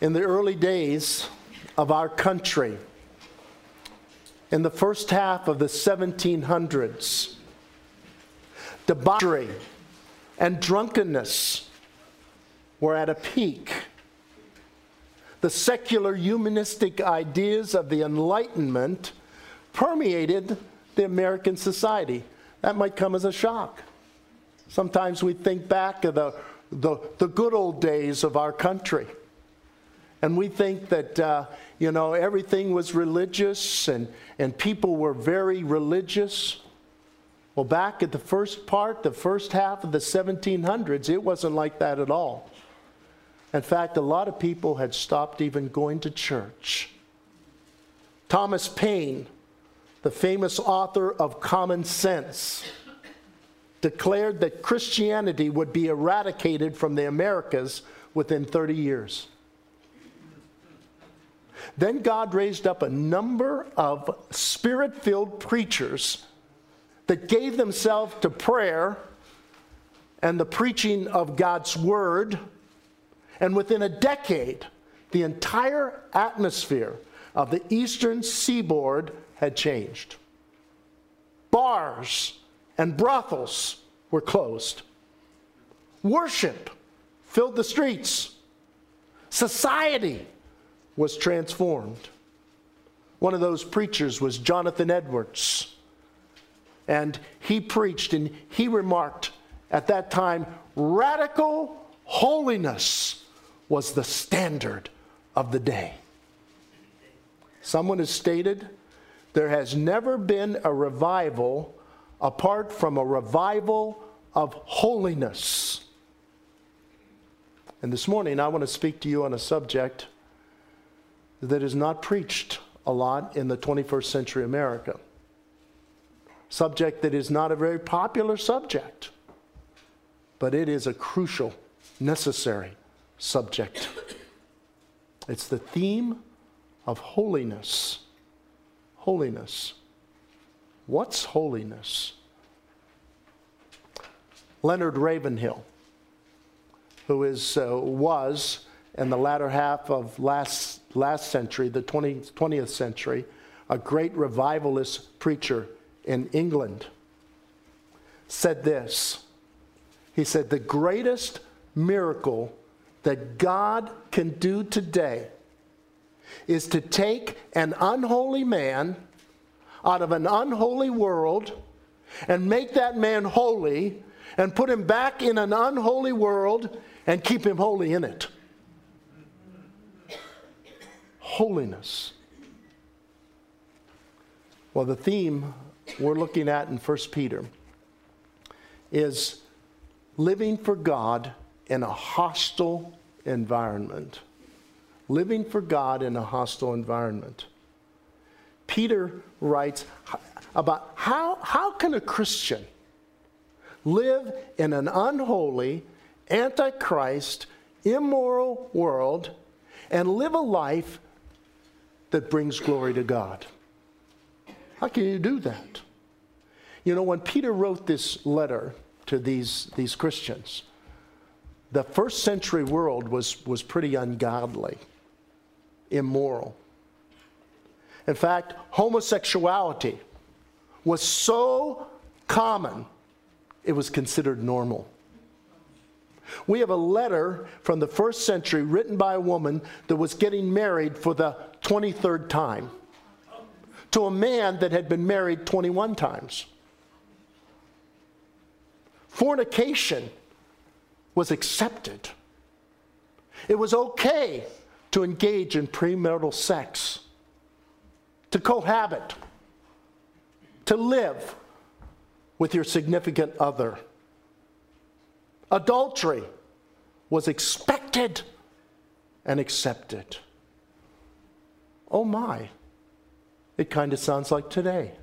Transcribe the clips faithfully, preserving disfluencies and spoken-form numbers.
In the early days of our country, in the first half of the seventeen hundreds, debauchery and drunkenness were at a peak. The secular humanistic ideas of the Enlightenment permeated the American society. That might come as a shock. Sometimes we think back of the, the, the good old days of our country. And we think that, uh, you know, everything was religious and, and people were very religious. Well, back at the first part, the first half of the seventeen hundreds, it wasn't like that at all. In fact, a lot of people had stopped even going to church. Thomas Paine, the famous author of Common Sense, declared that Christianity would be eradicated from the Americas within thirty years. Then God raised up a number of spirit-filled preachers that gave themselves to prayer and the preaching of God's word. And within a decade, the entire atmosphere of the eastern seaboard had changed. Bars and brothels were closed. Worship filled the streets. Society was transformed. One of those preachers was Jonathan Edwards. And he preached and he remarked at that time, radical holiness was the standard of the day. Someone has stated, there has never been a revival apart from a revival of holiness. And this morning I want to speak to you on a subject that is not preached a lot in the twenty-first century America. Subject that is not a very popular subject, but it is a crucial, necessary subject. It's the theme of holiness. Holiness. What's holiness? Leonard Ravenhill, who is uh, was in the latter half of last last century, the twentieth century, a great revivalist preacher in England, said this. He said, the greatest miracle that God can do today is to take an unholy man out of an unholy world and make that man holy and put him back in an unholy world and keep him holy in it. Holiness. Well, the theme we're looking at in First Peter is living for God in a hostile environment. Living for God in a hostile environment. Peter writes about how, how can a Christian live in an unholy, antichrist, immoral world and live a life that brings glory to God? How can you do that? You know, when Peter wrote this letter to these, these Christians, the first century world was, was pretty ungodly, immoral. In fact, homosexuality was so common, it was considered normal. We have a letter from the first century written by a woman that was getting married for the twenty-third time to a man that had been married twenty-one times. Fornication was accepted. It was okay to engage in premarital sex, to cohabit, to live with your significant other. Adultery was expected and accepted. Oh my, it kind of sounds like today.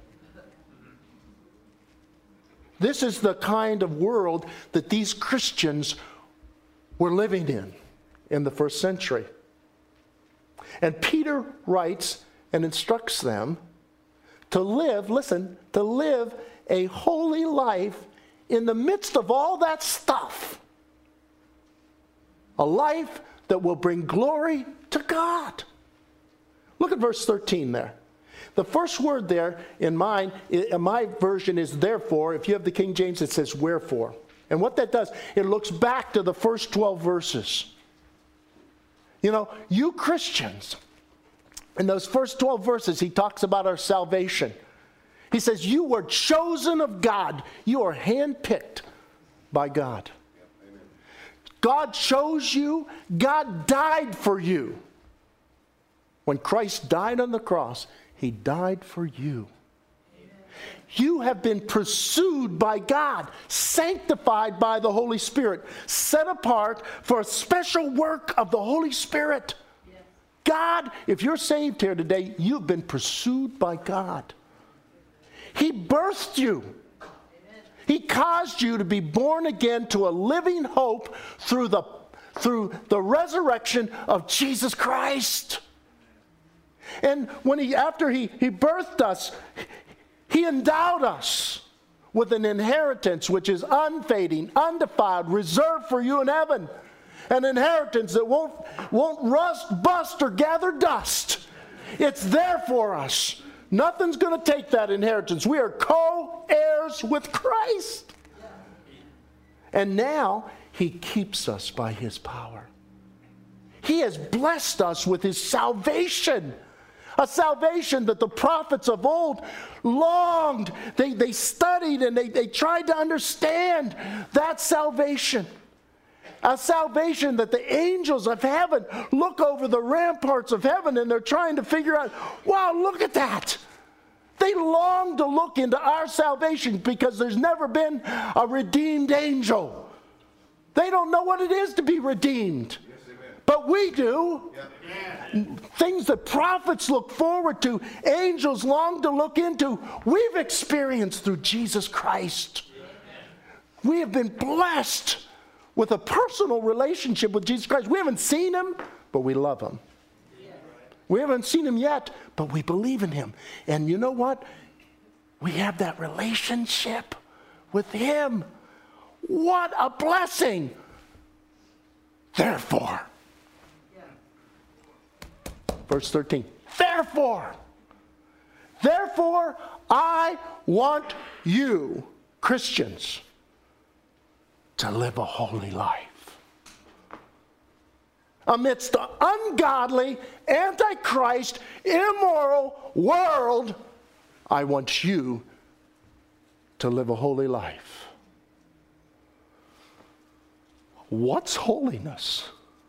This is the kind of world that these Christians were living in in the first century. And Peter writes and instructs them to live, listen, to live a holy life in the midst of all that stuff. A life that will bring glory to God. Look at verse thirteen there. The first word there in mine, in my version is therefore. If you have the King James, it says wherefore. And what that does, it looks back to the first twelve verses. You know, you Christians, in those first twelve verses, he talks about our salvation. He says, you were chosen of God. You are handpicked by God. God chose you. God died for you. When Christ died on the cross, he died for you. You have been pursued by God, sanctified by the Holy Spirit, set apart for a special work of the Holy Spirit. Yes. God, if you're saved here today, you've been pursued by God. He birthed you. Amen. He caused you to be born again to a living hope through the, through the resurrection of Jesus Christ. And when he, after he, he birthed us, he endowed us with an inheritance which is unfading, undefiled, reserved for you in heaven. An inheritance that won't, won't rust, bust, or gather dust. It's there for us. Nothing's going to take that inheritance. We are co-heirs with Christ. And now he keeps us by his power. He has blessed us with his salvation. A salvation that the prophets of old longed. They, they studied and they, they tried to understand that salvation. A salvation that the angels of heaven look over the ramparts of heaven and they're trying to figure out, wow, look at that. They long to look into our salvation because there's never been a redeemed angel. They don't know what it is to be redeemed. But we do. Yep. Things that prophets look forward to, angels long to look into, we've experienced through Jesus Christ. We have been blessed with a personal relationship with Jesus Christ. We haven't seen him, but we love him. We haven't seen him yet, but we believe in him. And you know what? We have that relationship with him. What a blessing. Therefore. Verse thirteen, therefore, therefore I want you, Christians, to live a holy life. Amidst the ungodly, antichrist, immoral world, I want you to live a holy life. What's holiness?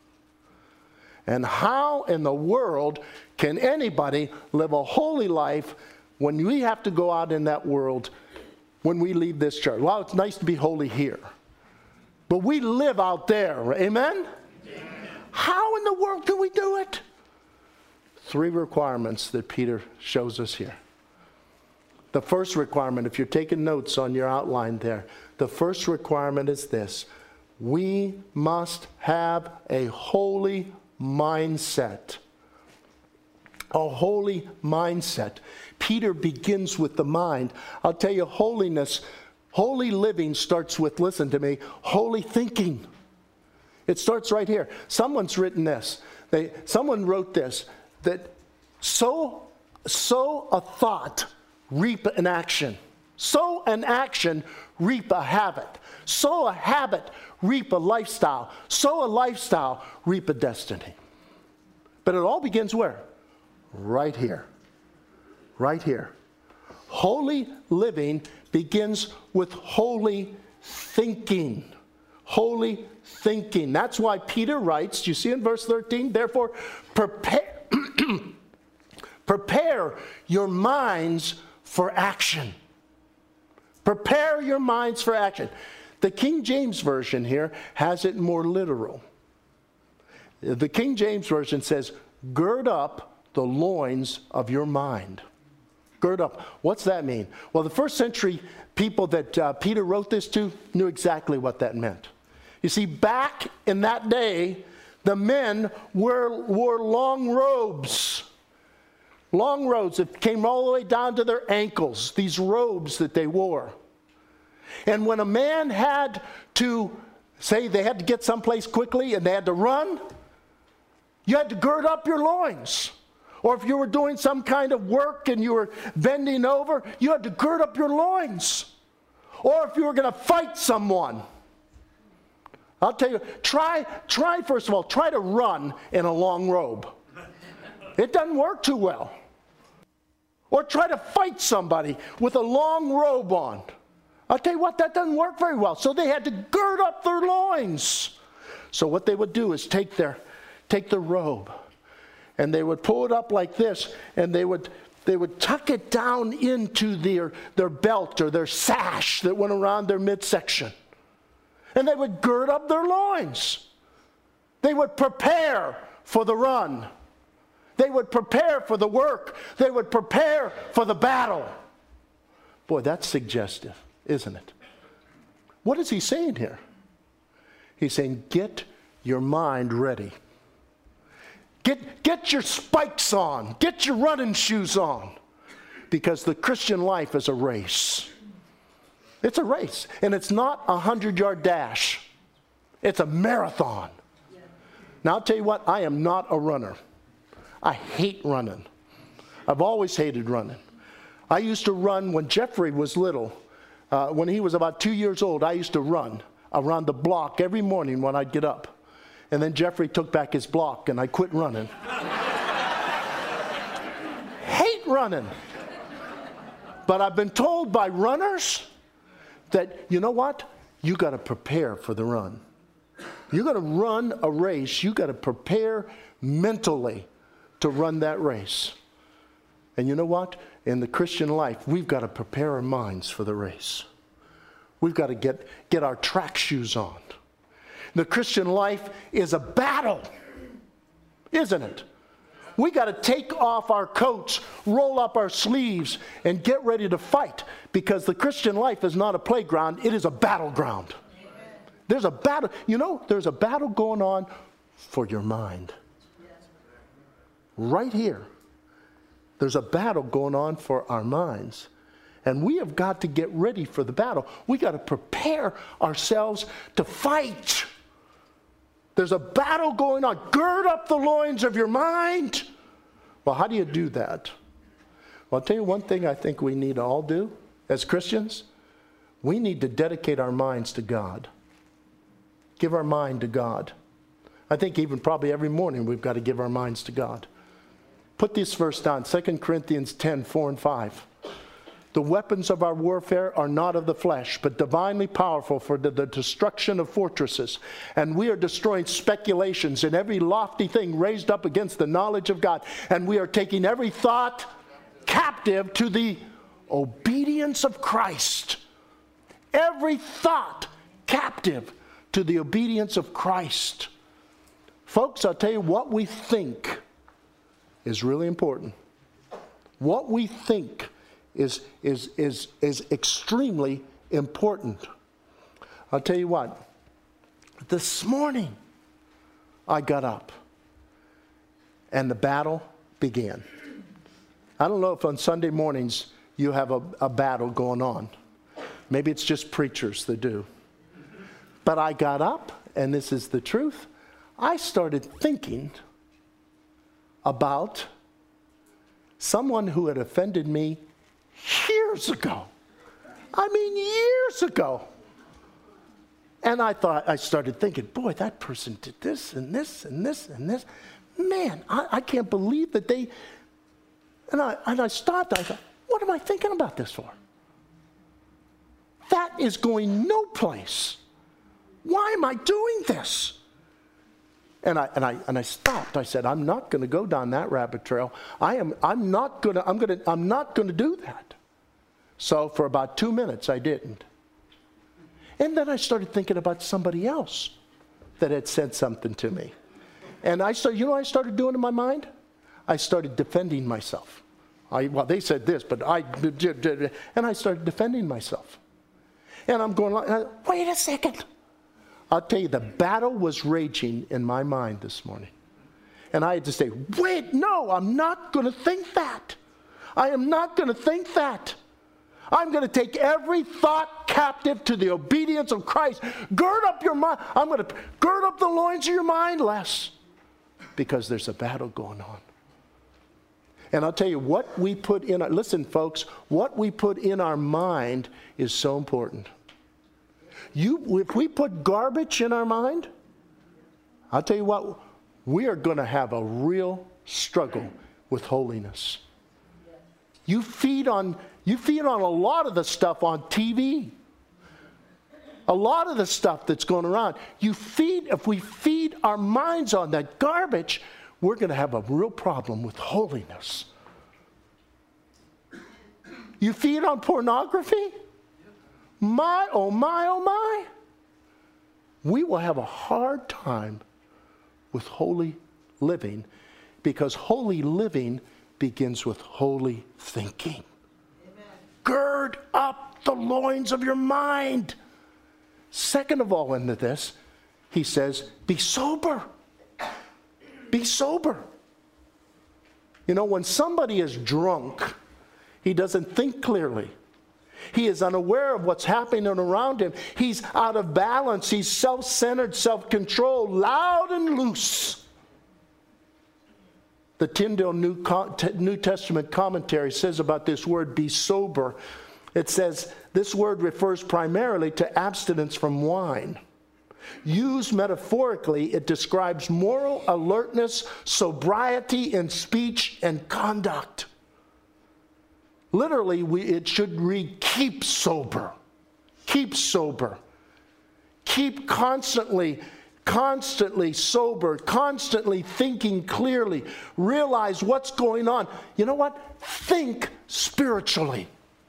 And how in the world can anybody live a holy life when we have to go out in that world when we leave this church? Well, it's nice to be holy here. But we live out there. Amen? Amen. How in the world can we do it? Three requirements that Peter shows us here. The first requirement, if you're taking notes on your outline there, the first requirement is this. We must have a holy mindset. A holy mindset. Peter begins with the mind. I'll tell you, holiness, holy living starts with, listen to me, holy thinking. It starts right here. Someone's written this. They, someone wrote this, that sow, sow a thought, reap an action. Sow an action, reap a habit. Sow a habit, reap a lifestyle. Sow a lifestyle, reap a destiny. But it all begins where? Right here. Right here. Holy living begins with holy thinking. Holy thinking. That's why Peter writes, do you see in verse thirteen? Therefore, prepare, prepare your minds for action. Prepare your minds for action. The King James Version here has it more literal. The King James Version says, gird up the loins of your mind. Gird up. What's that mean? Well, the first century people that uh, Peter wrote this to knew exactly what that meant. You see, back in that day, the men wore, wore long robes. Long robes that came all the way down to their ankles, these robes that they wore. And when a man had to, say they had to get someplace quickly and they had to run, You had to gird up your loins. Or if you were doing some kind of work and you were bending over, you had to gird up your loins. Or if you were going to fight someone. I'll tell you, try, try, first of all, try to run in a long robe. It doesn't work too well. Or try to fight somebody with a long robe on. I'll tell you what, that doesn't work very well. So they had to gird up their loins. So what they would do is take their, take their robe, and they would pull it up like this, and they would, they would tuck it down into their, their belt or their sash that went around their midsection. And they would gird up their loins. They would prepare for the run. They would prepare for the work. They would prepare for the battle. Boy, that's suggestive, isn't it? What is he saying here? He's saying, get your mind ready. Get, get your spikes on. Get your running shoes on. Because the Christian life is a race. It's a race. And it's not a hundred-yard dash. It's a marathon. Now, I'll tell you what, I am not a runner. I hate running. I've always hated running. I used to run when Jeffrey was little. Uh, when he was about two years old, I used to run around the block every morning when I'd get up. And then Jeffrey took back his block and I quit running. Hate running. But I've been told by runners that, you know what? You got to prepare for the run. You're going to run a race. You got to prepare mentally to run that race. And you know what? In the Christian life, we've got to prepare our minds for the race. We've got to get, get our track shoes on. The Christian life is a battle, isn't it? We got to take off our coats, roll up our sleeves, and get ready to fight, because the Christian life is not a playground, it is a battleground. Amen. There's a battle, you know, there's a battle going on for your mind. Right here. There's a battle going on for our minds. And we have got to get ready for the battle. We got to prepare ourselves to fight. There's a battle going on. Gird up the loins of your mind. Well, how do you do that? Well, I'll tell you one thing I think we need to all do as Christians. We need to dedicate our minds to God. Give our mind to God. I think even probably every morning we've got to give our minds to God. Put this verse down, Second Corinthians ten, four and five. The weapons of our warfare are not of the flesh, but divinely powerful for the, the destruction of fortresses. And we are destroying speculations and every lofty thing raised up against the knowledge of God. And we are taking every thought captive to the obedience of Christ. Every thought captive to the obedience of Christ. Folks, I'll tell you, what we think is really important. What we think is, is, is, is extremely important. I'll tell you what. This morning, I got up and the battle began. I don't know if on Sunday mornings you have a, a battle going on. Maybe it's just preachers that do. But I got up, and this is the truth. I started thinking about someone who had offended me years ago. I mean, years ago. And I thought, I started thinking, boy, that person did this and this and this and this. Man, I, I can't believe that they, and I, and I stopped. I thought, what am I thinking about this for? That is going no place. Why am I doing this? And I and I and I stopped. I said, I'm not going to go down that rabbit trail. I am I'm not going to I'm going to I'm not going to do that. So for about two minutes I didn't. And then I started thinking about somebody else that had said something to me. And I started, you know what I started doing in my mind? I started defending myself. I well they said this, but I and I started defending myself. And I'm going like, wait a second. I'll tell you, the battle was raging in my mind this morning. And I had to say, wait, no, I'm not going to think that. I am not going to think that. I'm going to take every thought captive to the obedience of Christ. Gird up your mind. I'm going to gird up the loins of your mind, Les. Because there's a battle going on. And I'll tell you, what we put in our, listen folks, what we put in our mind is so important. You, if we put garbage in our mind, I'll tell you what, we are going to have a real struggle with holiness. You feed on, you feed on a lot of the stuff on T V. A lot of the stuff that's going around. You feed, if we feed our minds on that garbage, we're going to have a real problem with holiness. You feed on pornography? My, oh my, oh my. We will have a hard time with holy living, because holy living begins with holy thinking. Amen. Gird up the loins of your mind. Second of all, into this, he says, be sober. Be sober. You know, when somebody is drunk, he doesn't think clearly. He is unaware of what's happening around him. He's out of balance. He's self-centered, self-controlled, loud and loose. The Tyndale New, New Testament commentary says about this word, be sober. It says, this word refers primarily to abstinence from wine. Used metaphorically, it describes moral alertness, sobriety in speech and conduct. Literally, we, it should read, keep sober. Keep sober. Keep constantly, constantly sober, constantly thinking clearly. Realize what's going on. You know what? Think spiritually.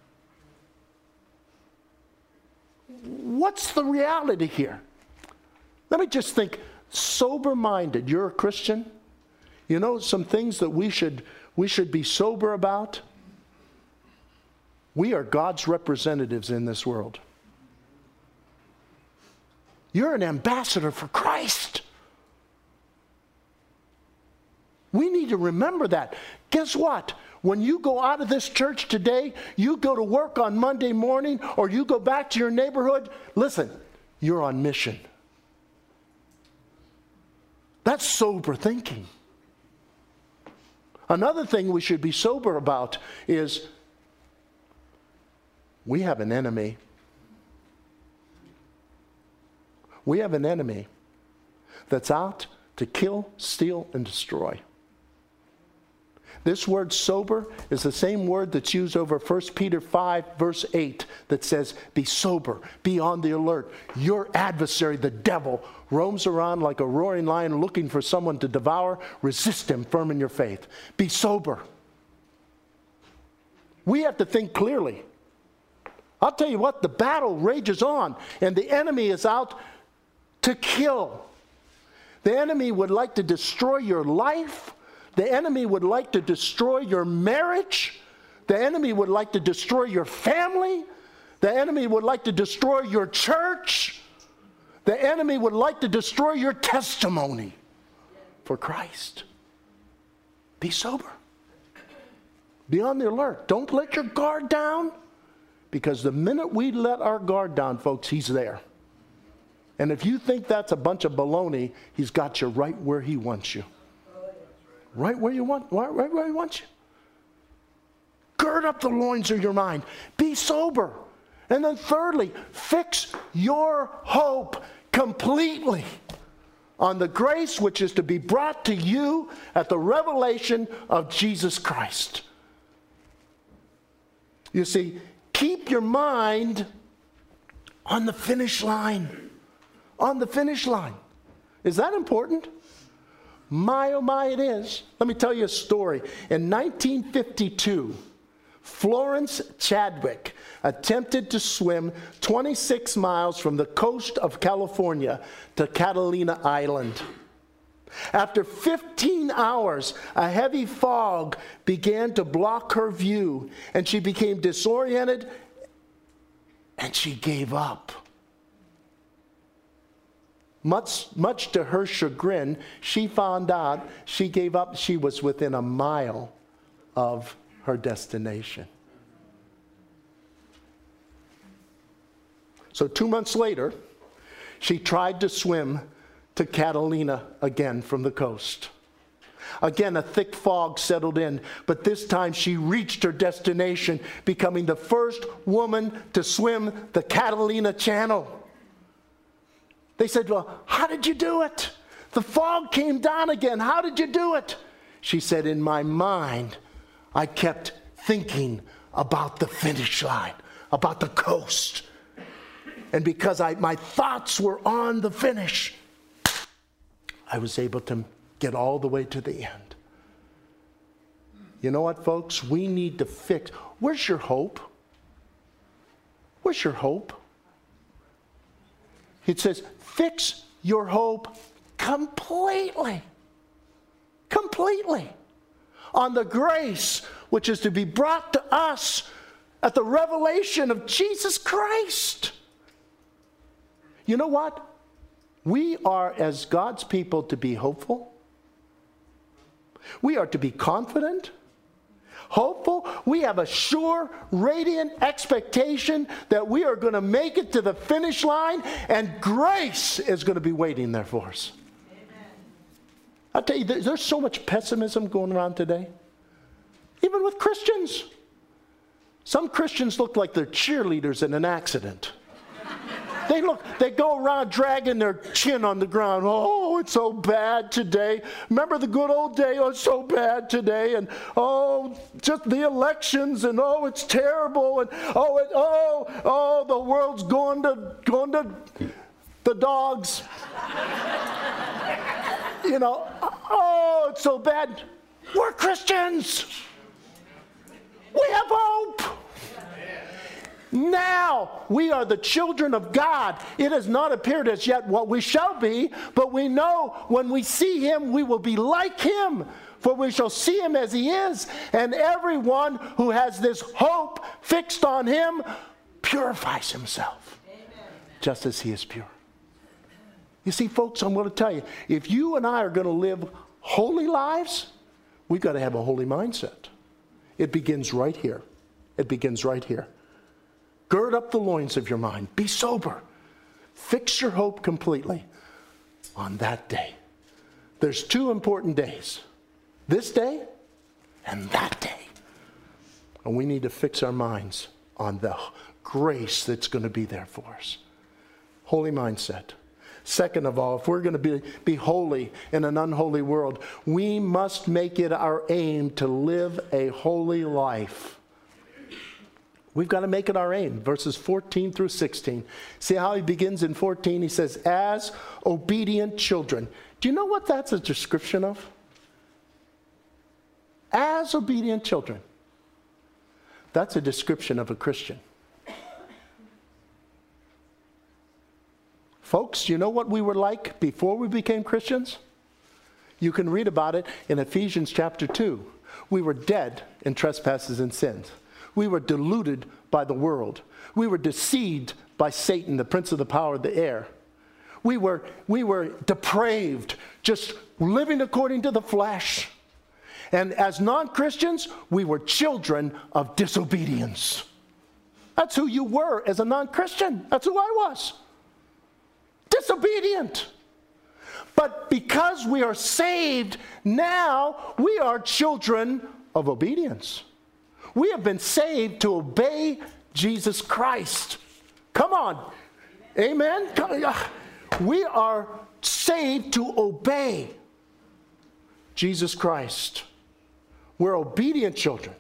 What's the reality here? Let me just think, sober-minded. You're a Christian? You know some things that we should, we should be sober about? We are God's representatives in this world. You're an ambassador for Christ. We need to remember that. Guess what? When you go out of this church today, you go to work on Monday morning, or you go back to your neighborhood, listen, you're on mission. That's sober thinking. Another thing we should be sober about is we have an enemy. We have an enemy that's out to kill, steal, and destroy. This word sober is the same word that's used over First Peter five, verse eight, that says, be sober, be on the alert. Your adversary, the devil, roams around like a roaring lion looking for someone to devour. Resist him, firm in your faith. Be sober. We have to think clearly. I'll tell you what, the battle rages on, and the enemy is out to kill. The enemy would like to destroy your life. The enemy would like to destroy your marriage. The enemy would like to destroy your family. The enemy would like to destroy your church. The enemy would like to destroy your testimony for Christ. Be sober. Be on the alert. Don't let your guard down, because the minute we let our guard down, folks, he's there. And if you think that's a bunch of baloney, he's got you right where he wants you. Right where you want, right where he wants you. Gird up the loins of your mind. Be sober. And then thirdly, fix your hope completely on the grace which is to be brought to you at the revelation of Jesus Christ. You see, keep your mind on the finish line. On the finish line. Is that important? My, oh my, it is. Let me tell you a story. In nineteen fifty-two, Florence Chadwick attempted to swim twenty-six miles from the coast of California to Catalina Island. After fifteen hours, a heavy fog began to block her view, and she became disoriented, and she gave up. Much, much to her chagrin, she found out she gave up. She was within a mile of her destination. So two months later, she tried to swim to Catalina again from the coast. Again, a thick fog settled in, but this time she reached her destination, becoming the first woman to swim the Catalina Channel. They said, well, how did you do it? The fog came down again. How did you do it? She said, in my mind, I kept thinking about the finish line, about the coast. And because I, my thoughts were on the finish, I was able to get all the way to the end. You know what, folks? We need to fix. Where's your hope? Where's your hope? It says, fix your hope completely. Completely. On the grace which is to be brought to us at the revelation of Jesus Christ. You know what? We are, as God's people, to be hopeful. We are to be confident, hopeful. We have a sure, radiant expectation that we are going to make it to the finish line, and grace is going to be waiting there for us. Amen. I'll tell you, there's so much pessimism going around today, even with Christians. Some Christians look like they're cheerleaders in an accident. They look, they go around dragging their chin on the ground. Oh, it's so bad today. Remember the good old day? Oh, it's so bad today. And oh, just the elections. And oh, it's terrible. And oh, it, oh, oh, the world's going to going to the dogs. You know, oh, it's so bad. We're Christians. We have hope. Now we are the children of God. It has not appeared as yet what we shall be, but we know when we see him, we will be like him, for we shall see him as he is. And everyone who has this hope fixed on him purifies himself, Amen. Just as he is pure. You see, folks, I'm going to tell you, if you and I are going to live holy lives, we've got to have a holy mindset. It begins right here. It begins right here. Gird up the loins of your mind. Be sober. Fix your hope completely on that day. There's two important days. This day and that day. And we need to fix our minds on the grace that's going to be there for us. Holy mindset. Second of all, if we're going to be, be holy in an unholy world, we must make it our aim to live a holy life. We've got to make it our aim. Verses fourteen through sixteen. See how he begins in fourteen? He says, as obedient children. Do you know what that's a description of? As obedient children. That's a description of a Christian. Folks, you know what we were like before we became Christians? You can read about it in Ephesians chapter two. We were dead in trespasses and sins. We were deluded by the world. We were deceived by Satan, the prince of the power of the air. We were, we were depraved, just living according to the flesh. And as non-Christians, we were children of disobedience. That's who you were as a non-Christian. That's who I was. Disobedient. But because we are saved, now we are children of obedience. We have been saved to obey Jesus Christ. Come on. Amen? We are saved to obey Jesus Christ. We're obedient children.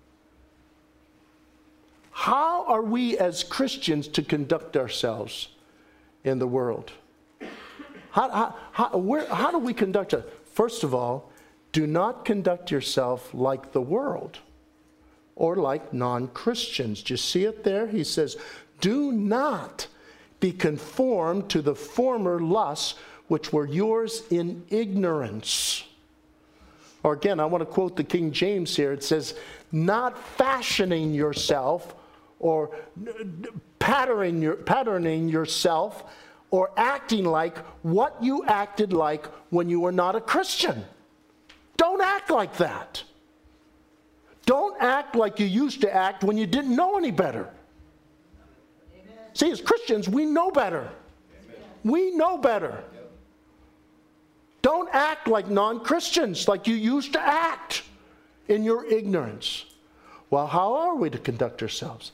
How are we as Christians to conduct ourselves in the world? How, how, how, where, how do we conduct it? First of all, do not conduct yourself like the world or like non-Christians. Do you see it there? He says, do not be conformed to the former lusts which were yours in ignorance. Or again, I want to quote the King James here. It says, not fashioning yourself or patterning, your, patterning yourself or acting like what you acted like when you were not a Christian. Don't act like that. Don't act like you used to act when you didn't know any better. Amen. See, as Christians, we know better. Amen. We know better. Yep. Don't act like non-Christians, like you used to act in your ignorance. Well, how are we to conduct ourselves?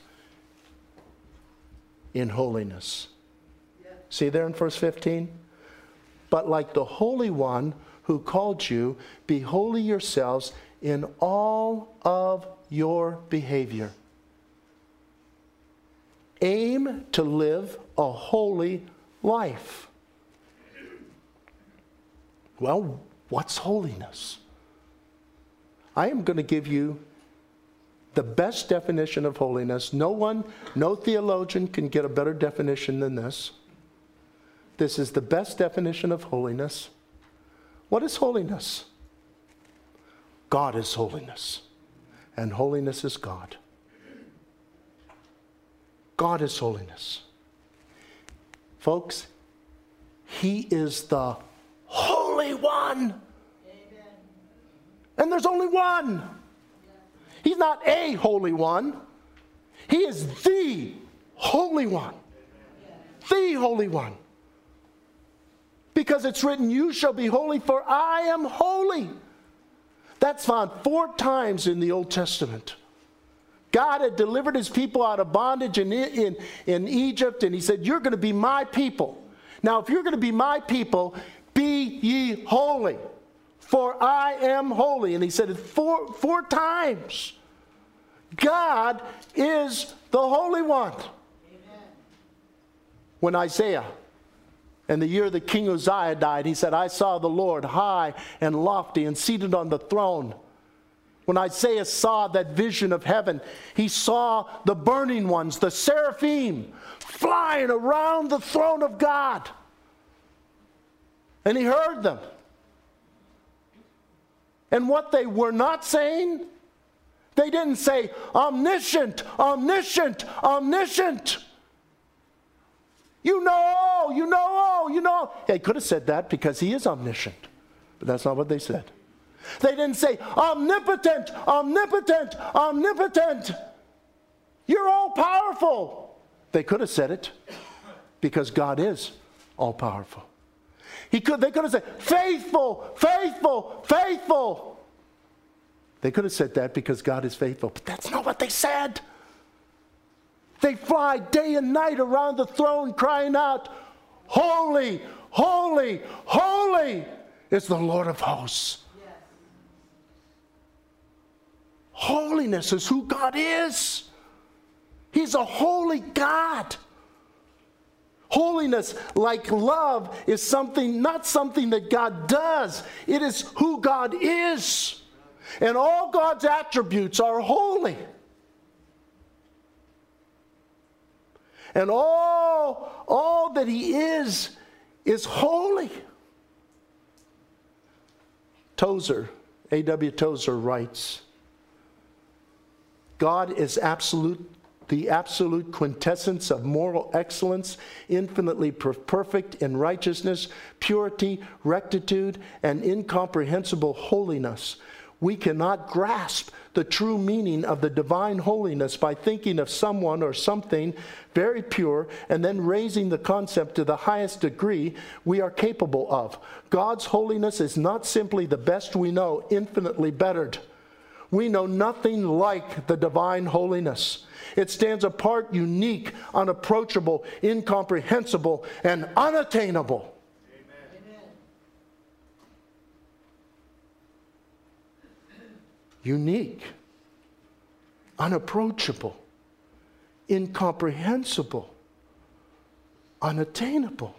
In holiness. Yeah. See there in verse fifteen? But like the Holy One who called you, be holy yourselves in all of your behavior. Aim to live a holy life. Well, what's holiness? I am going to give you the best definition of holiness. No one, no theologian can get a better definition than this. This is the best definition of holiness. What is holiness? God is holiness, and holiness is God. God is holiness. Folks, He is the Holy One. Amen. And there's only one. He's not a Holy One. He is the Holy One. The Holy One. Because it's written, you shall be holy, for I am holy. That's found four times in the Old Testament. God had delivered his people out of bondage in, in, in Egypt, and he said, you're going to be my people. Now, if you're going to be my people, be ye holy, for I am holy. And he said it four, four times. God is the Holy One. Amen. When Isaiah, in the year that King Uzziah died, he said, I saw the Lord high and lofty and seated on the throne. When Isaiah saw that vision of heaven, he saw the burning ones, the seraphim, flying around the throne of God. And he heard them. And what they were not saying, they didn't say, omniscient, omniscient, omniscient. You know, you know, you know. They could have said that because he is omniscient. But that's not what they said. They didn't say, omnipotent, omnipotent, omnipotent. You're all powerful. They could have said it because God is all powerful. He could, they could have said, faithful, faithful, faithful. They could have said that because God is faithful. But that's not what they said. They fly day and night around the throne crying out, holy, holy, holy is the Lord of hosts. Yes. Holiness is who God is. He's a holy God. Holiness, like love, is something, not something that God does. It is who God is. And all God's attributes are holy. And all, all that he is, is holy. Tozer, A W Tozer writes, God is absolute, the absolute quintessence of moral excellence, infinitely per- perfect in righteousness, purity, rectitude, and incomprehensible holiness. We cannot grasp the true meaning of the divine holiness by thinking of someone or something very pure and then raising the concept to the highest degree we are capable of. God's holiness is not simply the best we know, infinitely bettered. We know nothing like the divine holiness. It stands apart, unique, unapproachable, incomprehensible, and unattainable. Unique, unapproachable, incomprehensible, unattainable.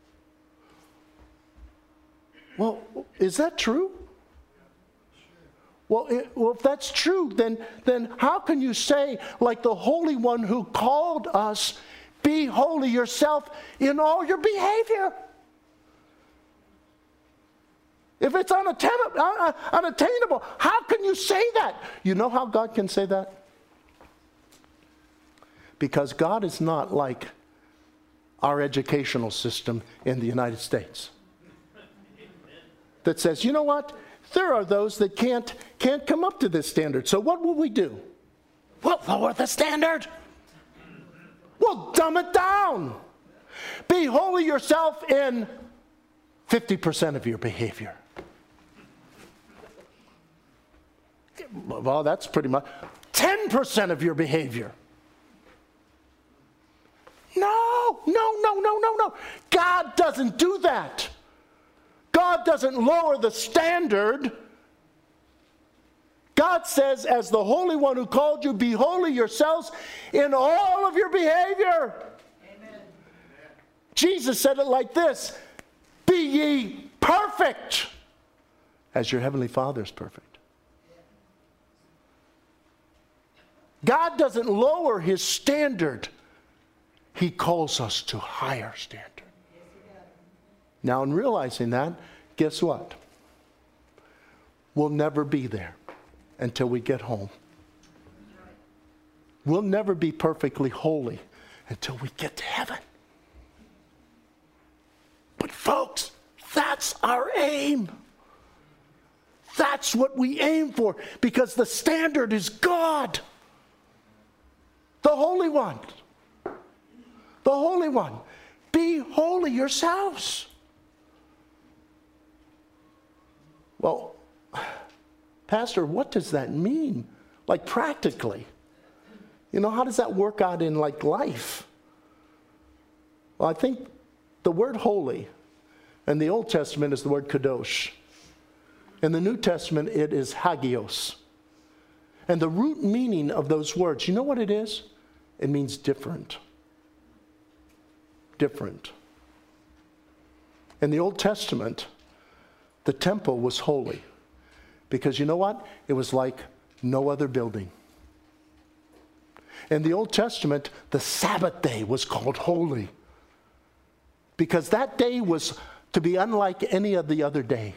Well, is that true? Well, it, well, if that's true, then, then how can you say, like the Holy One who called us, be holy yourself in all your behavior? If it's unattainable, unattainable, how can you say that? You know how God can say that? Because God is not like our educational system in the United States that says, you know what? There are those that can't, can't come up to this standard. So what will we do? We'll lower the standard. We'll dumb it down. Be holy yourself in fifty percent of your behavior. Well, that's pretty much ten percent of your behavior. No, no, no, no, no, no. God doesn't do that. God doesn't lower the standard. God says, as the Holy One who called you, be holy yourselves in all of your behavior. Amen. Jesus said it like this, be ye perfect as your heavenly Father is perfect. God doesn't lower his standard. He calls us to higher standard. Now, in realizing that, guess what? We'll never be there until we get home. We'll never be perfectly holy until we get to heaven. But folks, that's our aim. That's what we aim for, because the standard is God, the Holy One. The Holy One. Be holy yourselves. Well, Pastor, what does that mean? Like practically? You know, how does that work out in like life? Well, I think the word holy in the Old Testament is the word kadosh. In the New Testament, it is hagios. And the root meaning of those words, you know what it is? It means different. Different. In the Old Testament, the temple was holy because you know what? It was like no other building. In the Old Testament, the Sabbath day was called holy because that day was to be unlike any of the other days.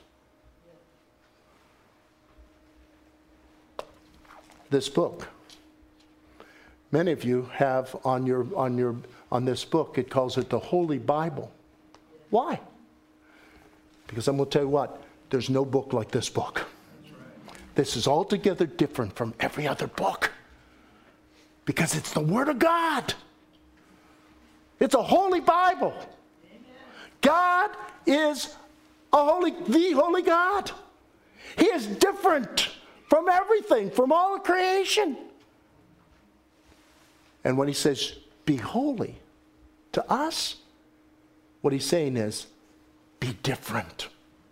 This book, many of you have on your on your on this book, it calls it the Holy Bible. Why? Because I'm going to tell you what, there's no book like this book. This is altogether different from every other book. Because it's the Word of God. It's a holy Bible. God is a holy, the holy God. He is different from everything, from all of creation. And when he says, be holy, to us, what he's saying is, be different.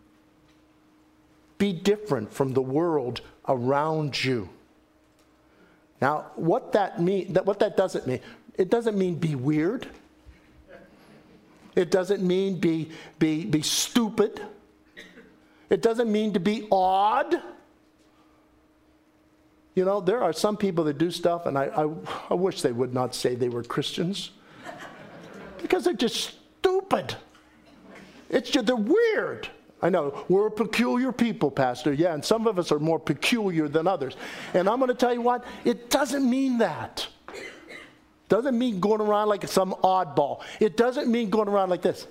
Be different from the world around you. Now, what that mean, that what that doesn't mean, it doesn't mean be weird. It doesn't mean be be be stupid. It doesn't mean to be odd. You know, there are some people that do stuff, and I, I, I wish they would not say they were Christians. Because they're just stupid. It's just, they're weird. I know, we're a peculiar people, Pastor. Yeah, and some of us are more peculiar than others. And I'm going to tell you what, it doesn't mean that. Doesn't mean going around like some oddball. It doesn't mean going around like this.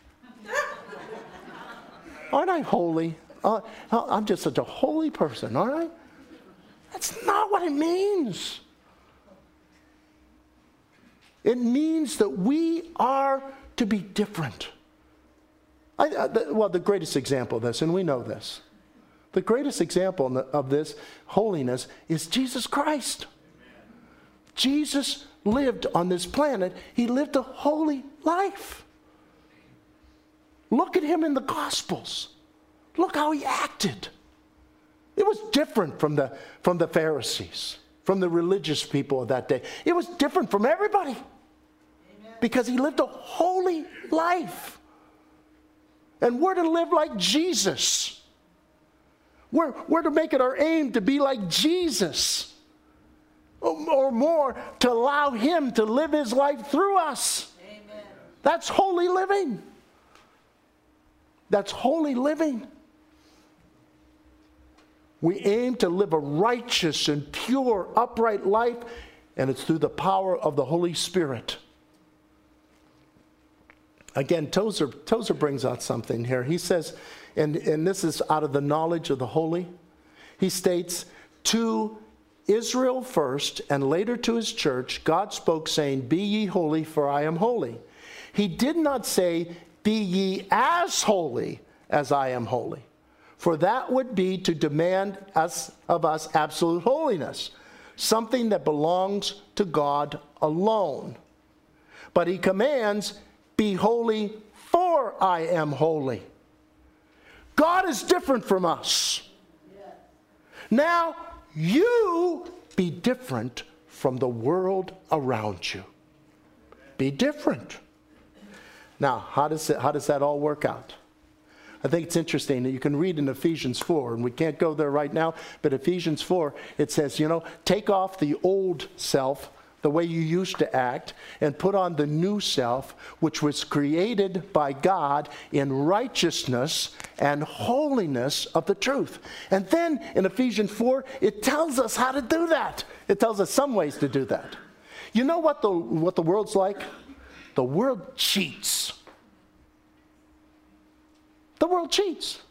Aren't I holy? Uh, I'm just such a holy person, aren't I? That's not what it means. It means that we are to be different. I, I, the, well, the greatest example of this, and we know this, the greatest example of this holiness is Jesus Christ. Amen. Jesus lived on this planet. He lived a holy life. Look at him in the Gospels. Look how he acted. It was different from the, from the Pharisees, from the religious people of that day. It was different from everybody. Amen. Because he lived a holy life. And we're to live like Jesus. We're, we're to make it our aim to be like Jesus. Or, or more, to allow him to live his life through us. Amen. That's holy living. That's holy living. We aim to live a righteous and pure, upright life, and it's through the power of the Holy Spirit. Again, Tozer, Tozer brings out something here. He says, and, and this is out of the knowledge of the holy, he states, to Israel first, and later to his church, God spoke saying, be ye holy, for I am holy. He did not say, be ye as holy as I am holy. For that would be to demand us, of us absolute holiness, something that belongs to God alone. But he commands, be holy, for I am holy. God is different from us. Now, you be different from the world around you. Be different. Now, how does it, how does that all work out? I think it's interesting that you can read in Ephesians four, and we can't go there right now, but Ephesians four, it says, you know, take off the old self, the way you used to act, and put on the new self, which was created by God in righteousness and holiness of the truth. And then in Ephesians four, it tells us how to do that. It tells us some ways to do that. You know what the, what the world's like? The world cheats. The world cheats.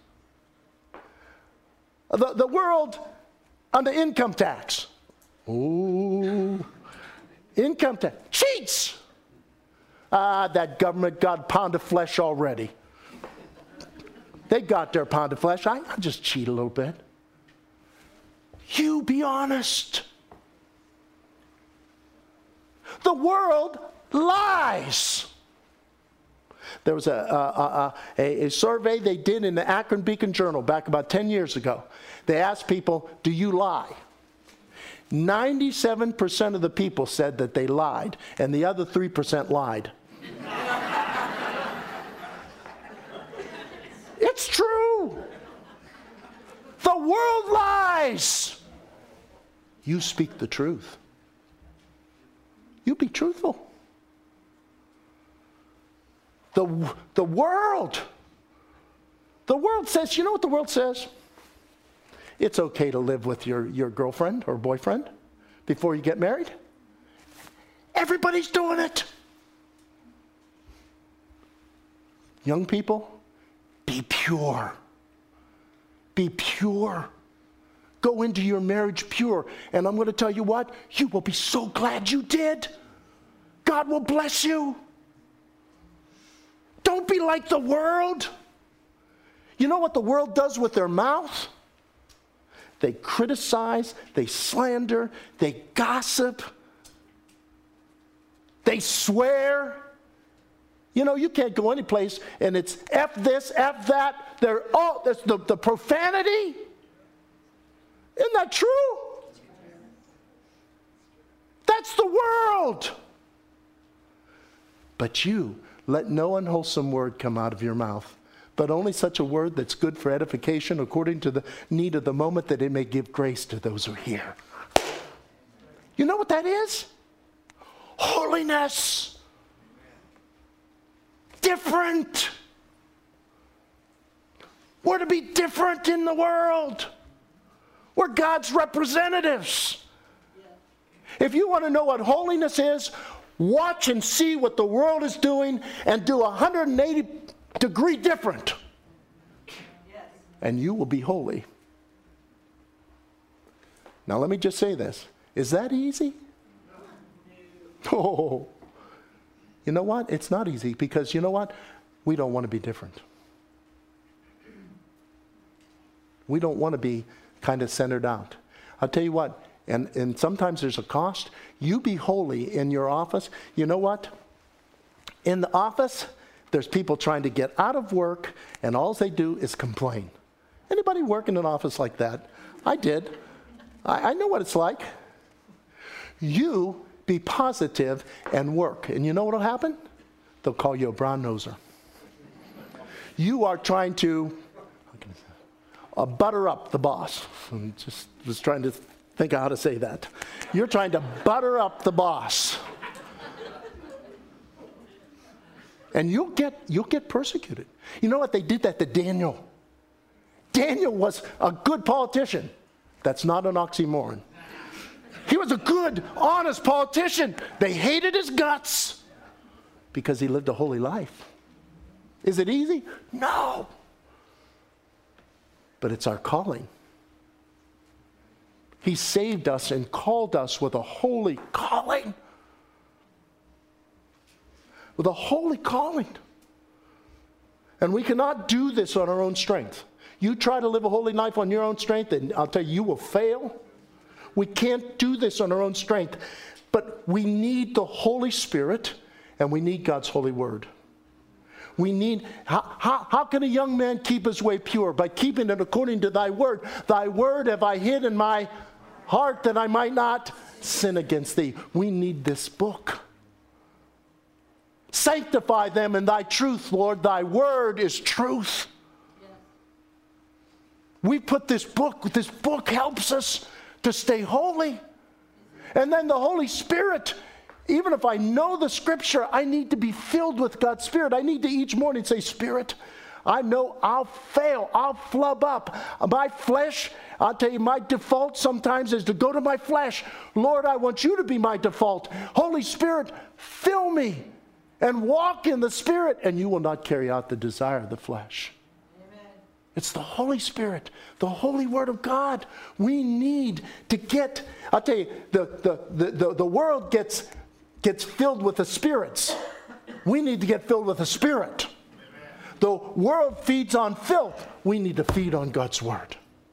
The, the world on the income tax. Ooh. Income tax. Cheats. Ah, that government got a pound of flesh already. They got their pound of flesh. I, I'll just cheat a little bit. You be honest. The world lies. There was a, a, a, a survey they did in the Akron Beacon Journal back about ten years ago. They asked people, do you lie? ninety-seven percent of the people said that they lied, and the other three percent lied. It's true. The world lies. You speak the truth. You be truthful. The, the world, the world says, you know what the world says? It's okay to live with your, your girlfriend or boyfriend before you get married. Everybody's doing it. Young people, be pure. Be pure. Go into your marriage pure. And I'm going to tell you what, you will be so glad you did. God will bless you. Don't be like the world. You know what the world does with their mouth? They criticize, they slander, they gossip, they swear. You know, you can't go any place and it's F this, F that. They're all, that's the, the profanity. Isn't that true? That's the world. But you, let no unwholesome word come out of your mouth, but only such a word that's good for edification according to the need of the moment, that it may give grace to those who hear. You know what that is? Holiness. Different. We're to be different in the world. We're God's representatives. If you want to know what holiness is, watch and see what the world is doing and do one hundred eighty degree different. Yes. And you will be holy. Now let me just say this. Is that easy? No. Oh. You know what? It's not easy, because you know what? We don't want to be different. We don't want to be kind of centered out. I'll tell you what, and, and sometimes there's a cost. You be holy in your office. You know what? In the office, there's people trying to get out of work, and all they do is complain. Anybody work in an office like that? I did. I, I know what it's like. You be positive and work. And you know what will happen? They'll call you a brown noser. You are trying to uh, butter up the boss. I just was trying to think of how to say that. You're trying to butter up the boss. And you'll get, you'll get persecuted. You know what? They did that to Daniel. Daniel was a good politician. That's not an oxymoron. He was a good, honest politician. They hated his guts because he lived a holy life. Is it easy? No. But it's our calling. He saved us and called us with a holy calling. With a holy calling. And we cannot do this on our own strength. You try to live a holy life on your own strength, and I'll tell you, you will fail. We can't do this on our own strength. But we need the Holy Spirit, and we need God's holy word. We need, how, how, how can a young man keep his way pure? By keeping it according to thy word. Thy word have I hid in my heart that I might not sin against thee. We need this book. Sanctify them in thy truth, Lord. Thy word is truth. Yes. We put this book, this book helps us to stay holy. And then the Holy Spirit, even if I know the scripture, I need to be filled with God's Spirit. I need to each morning say, Spirit, I know I'll fail. I'll flub up. My flesh, I'll tell you, my default sometimes is to go to my flesh. Lord, I want you to be my default. Holy Spirit, fill me and walk in the Spirit, and you will not carry out the desire of the flesh. Amen. It's the Holy Spirit, the Holy Word of God. We need to get, I'll tell you, the, the, the, the, the world gets, gets filled with the spirits. We need to get filled with the Spirit. Amen. The world feeds on filth. We need to feed on God's Word.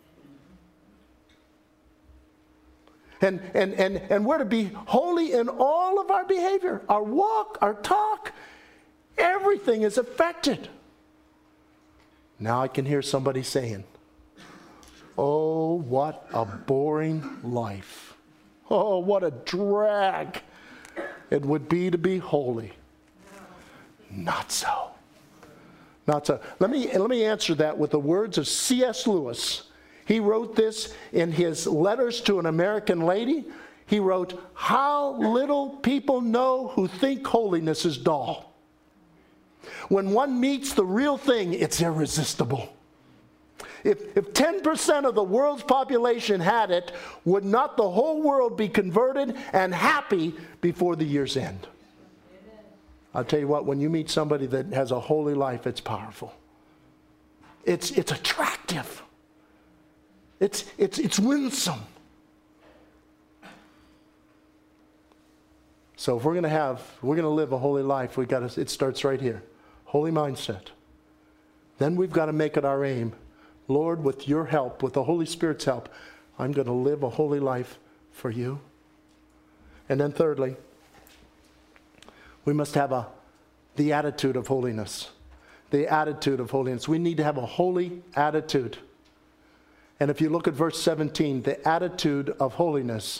And, and, and, and we're to be holy in all of our behavior, our walk, our talk. Everything is affected. Now I can hear somebody saying, oh, what a boring life. Oh, what a drag it would be to be holy. Not so. Not so. Let me, let me answer that with the words of C S Lewis. He wrote this in his letters to an American lady. He wrote, how little people know who think holiness is dull. When one meets the real thing, it's irresistible. If, if ten percent of the world's population had it, would not the whole world be converted and happy before the year's end? Amen. I'll tell you what, when you meet somebody that has a holy life, it's powerful. It's, it's attractive. It's, it's, it's winsome. So if we're going to have, we're going to live a holy life, we got to, it starts right here. Holy mindset. Then we've got to make it our aim. Lord, with your help, with the Holy Spirit's help, I'm going to live a holy life for you. And then thirdly, we must have a, the attitude of holiness. The attitude of holiness. We need to have a holy attitude. And if you look at verse seventeen, the attitude of holiness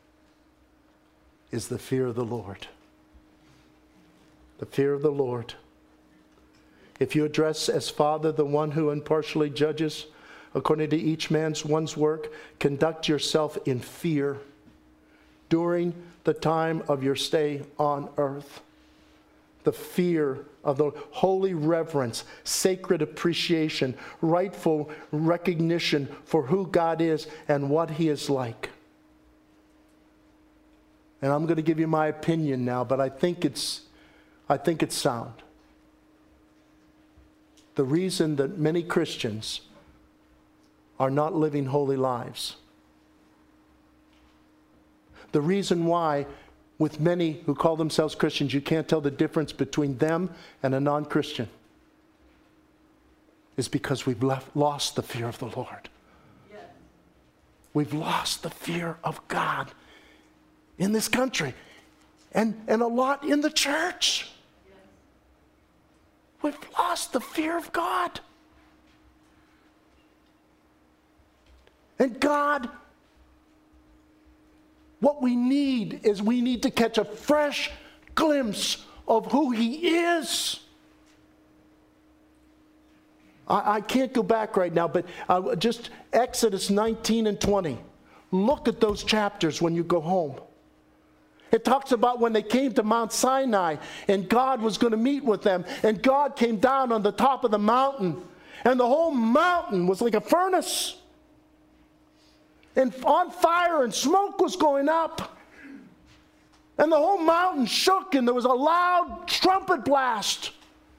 is the fear of the Lord. The fear of the Lord. If you address as Father the one who impartially judges according to each man's one's work, conduct yourself in fear during the time of your stay on earth. The fear of the holy reverence, sacred appreciation, rightful recognition for who God is and what He is like. And I'm going to give you my opinion now, but I think it's, I think it's sound. The reason that many Christians are not living holy lives, the reason why with many who call themselves Christians, you can't tell the difference between them and a non-Christian, is because we've left, lost the fear of the Lord. Yes. We've lost the fear of God in this country and, and a lot in the church. Yes. We've lost the fear of God. And God, what we need is we need to catch a fresh glimpse of who He is. I, I can't go back right now, but uh, just Exodus nineteen and twenty. Look at those chapters when you go home. It talks about when they came to Mount Sinai and God was going to meet with them, and God came down on the top of the mountain, and the whole mountain was like a furnace. And on fire, and smoke was going up. And the whole mountain shook, and there was a loud trumpet blast.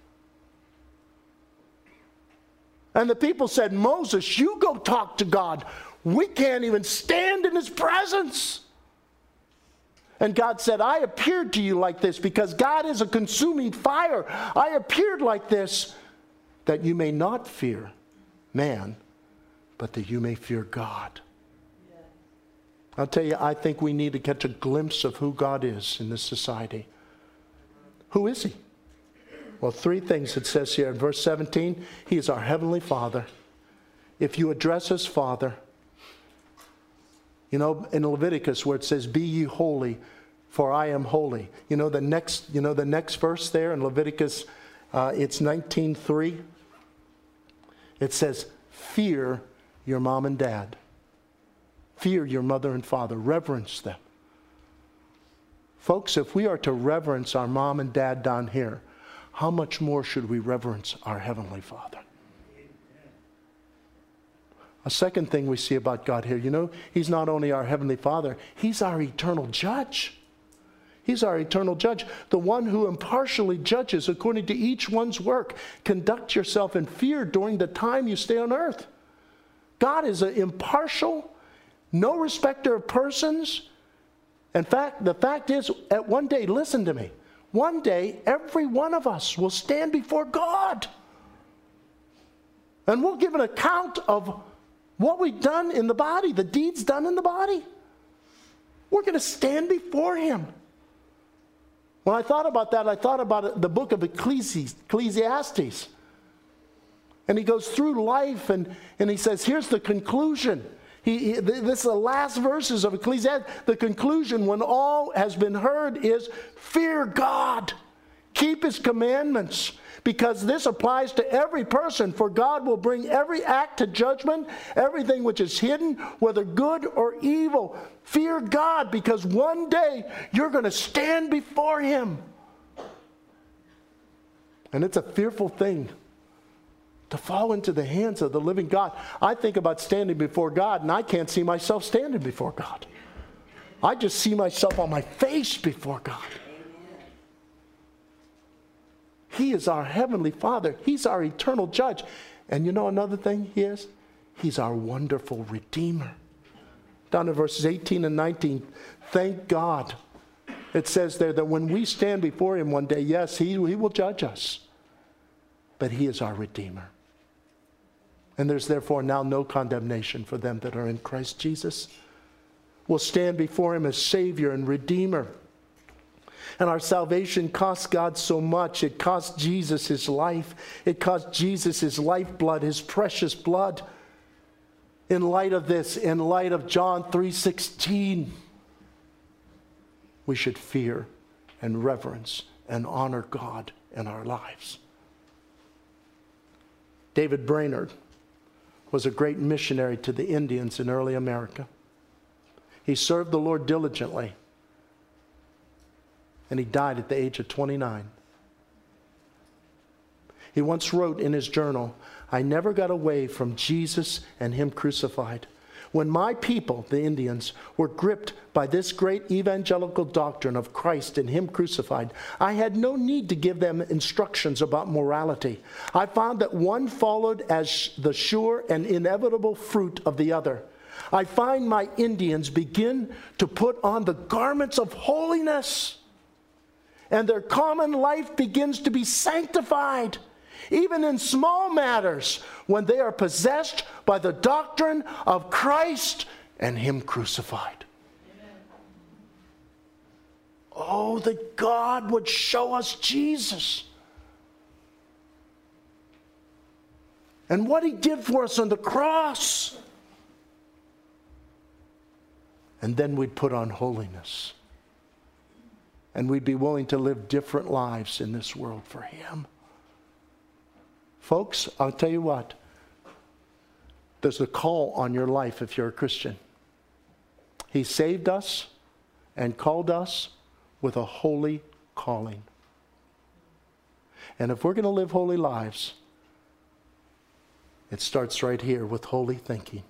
And the people said, Moses, you go talk to God. We can't even stand in His presence. And God said, I appeared to you like this because God is a consuming fire. I appeared like this that you may not fear man, but that you may fear God. I'll tell you, I think we need to catch a glimpse of who God is in this society. Who is He? Well, three things it says here in verse seventeen. He is our Heavenly Father. If you address as Father, you know, in Leviticus where it says, be ye holy, for I am holy. You know the next, you know the next verse there in Leviticus, uh, it's nineteen three. It says, fear your mom and dad. Fear your mother and father. Reverence them. Folks, if we are to reverence our mom and dad down here, how much more should we reverence our Heavenly Father? A second thing we see about God here, you know, He's not only our Heavenly Father, He's our eternal judge. He's our eternal judge, the one who impartially judges according to each one's work. Conduct yourself in fear during the time you stay on earth. God is an impartial, no respecter of persons. In fact, the fact is, at one day, listen to me, one day every one of us will stand before God. And we'll give an account of what we've done in the body, the deeds done in the body. We're going to stand before Him. When I thought about that, I thought about the book of Ecclesiastes. And he goes through life and, and he says, here's the conclusion. He, he, this is the last verses of Ecclesiastes. The conclusion, when all has been heard, is fear God. Keep His commandments. Because this applies to every person. For God will bring every act to judgment, everything which is hidden, whether good or evil. Fear God, because one day you're going to stand before Him. And it's a fearful thing to fall into the hands of the living God. I think about standing before God, and I can't see myself standing before God. I just see myself on my face before God. He is our Heavenly Father. He's our eternal judge. And you know another thing He is? He's our wonderful Redeemer. Down in verses eighteen and nineteen, thank God. It says there that when we stand before Him one day, yes, He, he will judge us. But He is our Redeemer. And there's therefore now no condemnation for them that are in Christ Jesus. We'll stand before Him as Savior and Redeemer. And our salvation costs God so much. It cost Jesus His life. It cost Jesus His lifeblood, His precious blood. In light of this, in light of John three sixteen, we should fear and reverence and honor God in our lives. David Brainerd was a great missionary to the Indians in early America. He served the Lord diligently. And he died at the age of twenty-nine. He once wrote in his journal, I never got away from Jesus and Him crucified. When my people, the Indians, were gripped by this great evangelical doctrine of Christ and Him crucified, I had no need to give them instructions about morality. I found that one followed as the sure and inevitable fruit of the other. I find my Indians begin to put on the garments of holiness, and their common life begins to be sanctified, even in small matters, when they are possessed by the doctrine of Christ and Him crucified. Amen. Oh, that God would show us Jesus and what He did for us on the cross. And then we'd put on holiness. And we'd be willing to live different lives in this world for Him. Folks, I'll tell you what. There's a call on your life if you're a Christian. He saved us and called us with a holy calling. And if we're going to live holy lives, it starts right here with holy thinking.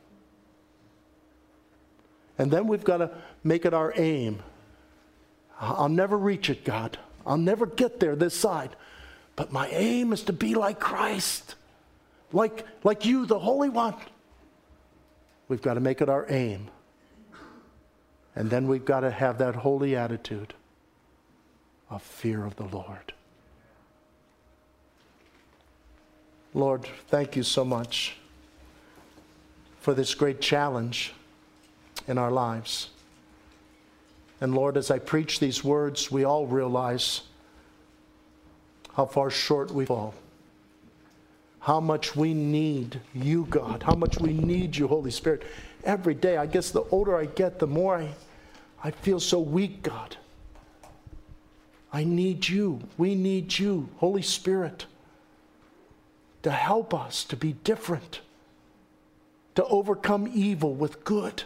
And then we've got to make it our aim. I'll never reach it, God. I'll never get there this side. But my aim is to be like Christ. Like, like you, the Holy One. We've got to make it our aim. And then we've got to have that holy attitude of fear of the Lord. Lord, thank you so much for this great challenge in our lives. And Lord, as I preach these words, we all realize how far short we fall. How much we need you, God. How much we need you, Holy Spirit. Every day, I guess the older I get, the more I, I feel so weak, God. I need you. We need you, Holy Spirit, to help us to be different, to overcome evil with good,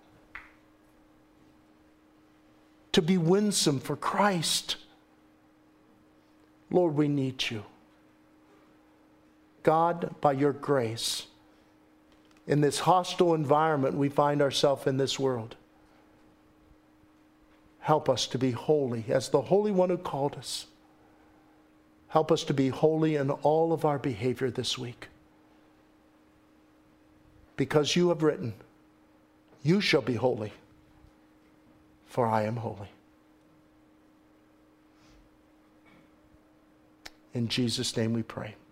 to be winsome for Christ. Lord, we need you. God, by your grace, in this hostile environment we find ourselves in this world, help us to be holy as the Holy One who called us. Help us to be holy in all of our behavior this week. Because you have written, you shall be holy, for I am holy. In Jesus' name we pray.